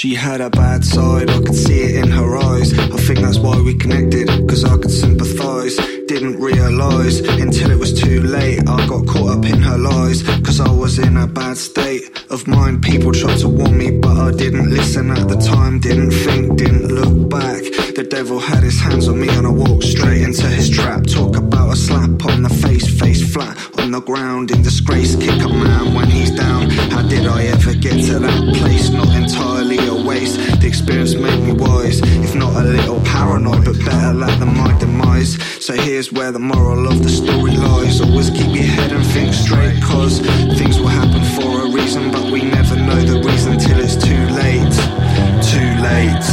She had a bad side, I could see it in her eyes. I think that's why we connected, cause I could sympathise. Didn't realise until it was too late. I got caught up in her lies, cause I was in a bad state of mind. People tried to warn me, but I didn't listen at the time. Didn't think, didn't look back. The devil had his hands on me and I walked straight into his trap. Talk about a slap on the face, face flat on the ground in disgrace. Kick a man when he's down. How did I ever get to that place? Not entirely a waste. The experience made me wise, if not a little paranoid, but better late than my demise. So here's where the moral of the story lies. Always keep your head and think straight, cause things will happen for a reason, but we never know the reason till it's too late. Too late.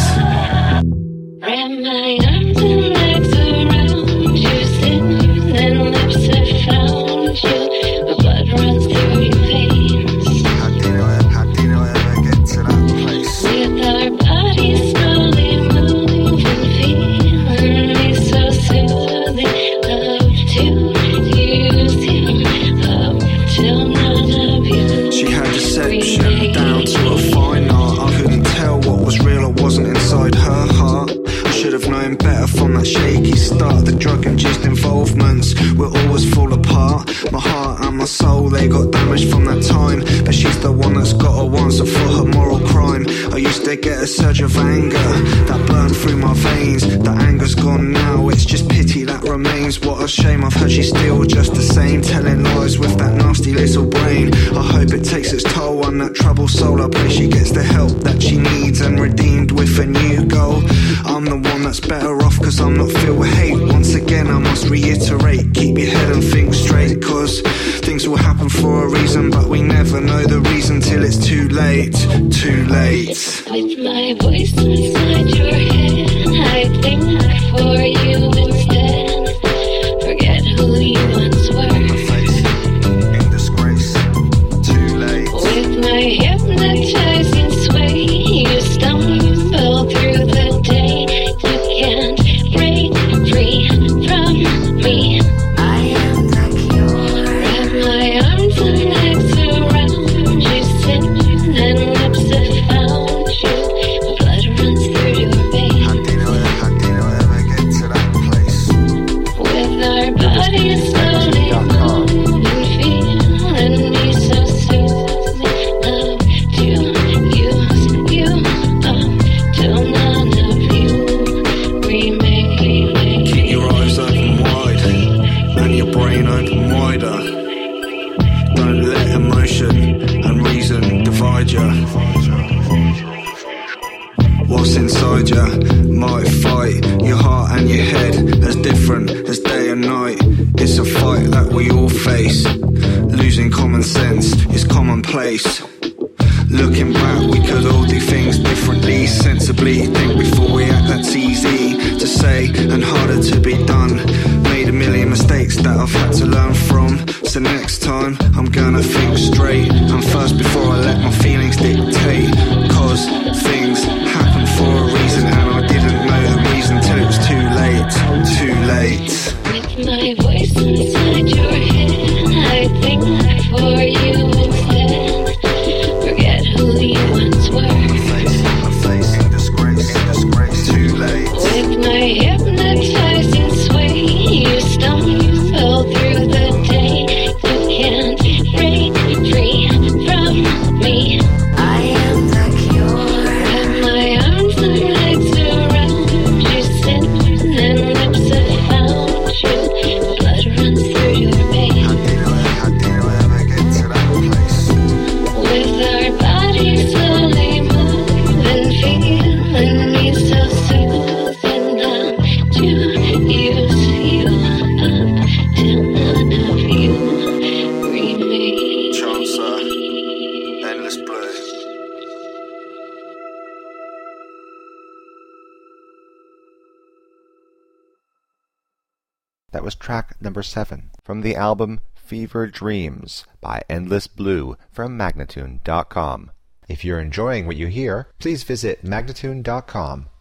Wrap my arms and legs around you, thin lips have found you. The blood runs through your veins. How did I ever get to that place? With our bodies slowly moving, feeling me so soothing. Love to use you up till none of you. She had deception down to a fine art. I couldn't tell what was real or wasn't inside her heart. Should have known better from that shaky start. The drug-induced involvements will always fall apart. My heart and my soul, they got damaged from that time. But she's the one that's got her answer for her moral crime. I used to get a surge of anger that burned through my veins. The anger's gone now, it's just pity that remains. What a shame, I've heard she's still just the same, telling lies with that nasty little brain. I hope it takes its toll on that troubled soul. I pray she gets the help that she needs and redeemed with a new goal. I'm the one that's better off cause I'm not filled with hate. Once again I must reiterate, keep your head and think straight, cause things will happen for a reason, but we never know the reason till it's too late. Too late. With my voice inside your head, I think for you instead. Forget who you once were. My face in disgrace. Too late. With my hypnotizing sway, you stumble through the day. You can't break free from me. I am the cure. Wrap my arms and legs around you, thin lips have found you. My blood runs through your veins. How did I ever get to that place? With our bodies slowly moving, feeling me so soothing. Love to use you up till none of you remain. Keep your eyes open wide and your brain open wider. Don't let emotion and reason divide you. What's inside you might fight your heart and your head, as different as day and night. It's a fight that we all face. Losing common sense is commonplace. Looking back, we could all do things differently, sensibly. Think before we act, that's easy to say and harder to be done. Made a million mistakes that I've had to learn from. So next time, I'm gonna think straight and first before I let my feelings dictate. Cause things happen for a reason and I didn't know the reason till it was too late. Too late. With my voice inside your head, I think for you instead. Forget who you once were. My face in disgrace. Too late. With my hypnotizing sway, you stumble through the day. You can't break free from me. I am the cure. Wrap my arms and legs around you, thin lips have found you. Blood runs through your veins. How did I ever get to that place? With our bodies slowly moving, feeling me so soothing. Love to use you up till none of you remain. Chancer, Endless Blue. That was track number 7 from the album Fever Dreams by Endless Blue from Magnatune.com. If you're enjoying what you hear, please visit Magnatune.com